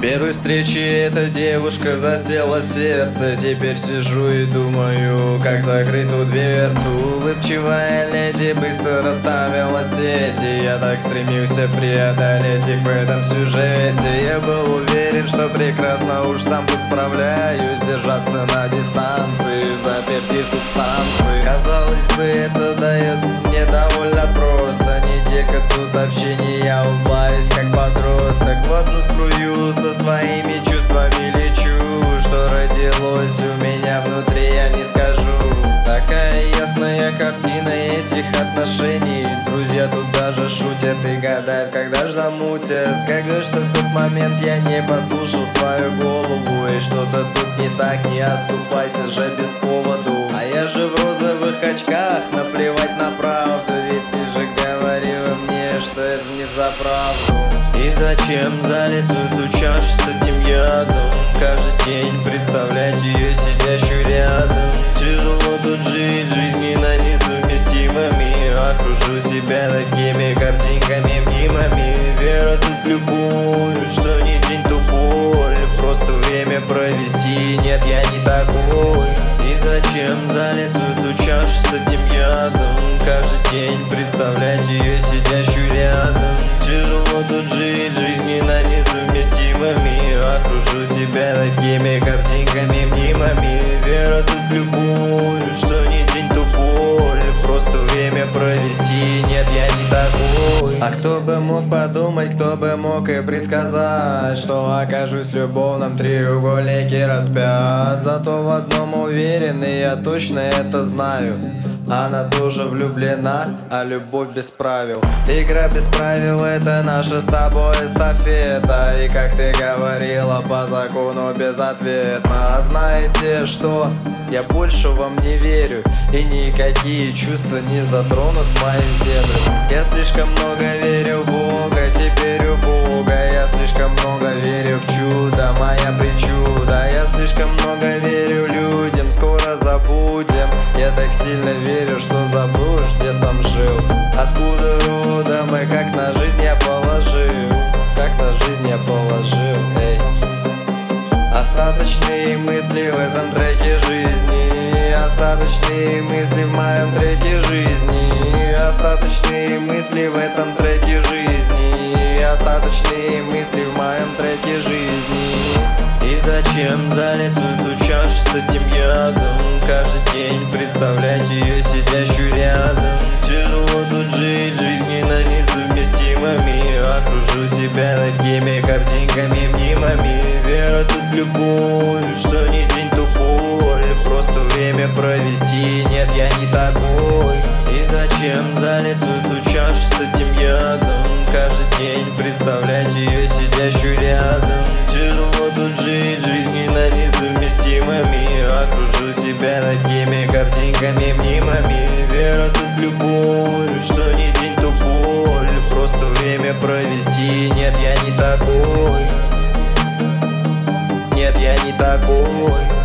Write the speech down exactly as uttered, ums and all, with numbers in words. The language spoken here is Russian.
Первой встречи эта девушка засела в сердце. Теперь сижу и думаю, как закрыть ту дверцу. Улыбчивая леди быстро расставила сети. Я так стремился преодолеть их в этом сюжете. Я был уверен, что прекрасно уж сам тут справляюсь. Держаться на дистанции, заперти субстанции. Казалось бы, это дается мне довольно просто. Неделька тут общения, я улыбаюсь как подросток. В одну струю со своими чувствами лечу. Что родилось у меня внутри, я не скажу. Такая ясная картина этих отношений. Друзья тут даже шутят и гадают, когда ж замутят. Как же, что в тот момент я не послушал свою голову. И что-то тут не так, не оступайся же без поводу. А я же в розовых очках, наплевать на правду. Ведь ты же говорила мне, что это не взаправду. И зачем залез в эту чашу с этим ядом? Каждый день представлять ее сидящую рядом. Тяжело тут жить, жизненно несовместимыми. Окружу себя такими картинками мнимыми. Вера тут любовь, что не день, то боль. Просто время провести, нет, я не такой. И зачем залез в эту чашу с этим ядом? Каждый день представлять ее сидящую рядом. Тяжело тут жить, жизненно несовместимыми. Окружу себя такими картинками мнимыми. Вера тут любовь, что не день, то боль. Просто время провести, нет, я не такой. А кто бы мог подумать, кто бы мог и предсказать, что окажусь в любовном треугольнике распят. Зато в одном уверенный, я точно это знаю. Она тоже влюблена, а любовь без правил. Игра без правил — это наша с тобой эстафета. И как ты говорила, по закону безответно. А знаете что? Я больше вам не верю. И никакие чувства не затронут мою землю. Я слишком много верю в Бога, теперь у Бога. Я слишком много верю в чудо, моя причуда. Я слишком много верю людям, скоро забудем. Я так сильно верю, что забудешь, где сам жил. Откуда родом и как на жизнь я положил. Как на жизнь я положил, эй. Остаточные мысли в этом треке жизни. Остаточные мысли в моем треке жизни. Остаточные мысли в этом треке жизни. Остаточные мысли в моем треке жизни. И зачем залез в эту чашу с этим ядом? Каждый день представлять ее сидящую рядом. Тяжело тут жить, жизненно несовместимыми. Окружу себя такими картинками мнимыми. Вера тут любовь, что не день, то боль. Просто время провести, нет, я не такой. И зачем залез в эту чашу с этим ядом? Каждый день представлять ее сидящую рядом. Тяжело тут жить, жизненно несовместимыми. Окружу себя такими картинками мнимыми. Вера тут любовь, что не день, то боль. Просто время провести, нет, я не такой. Нет, я не такой.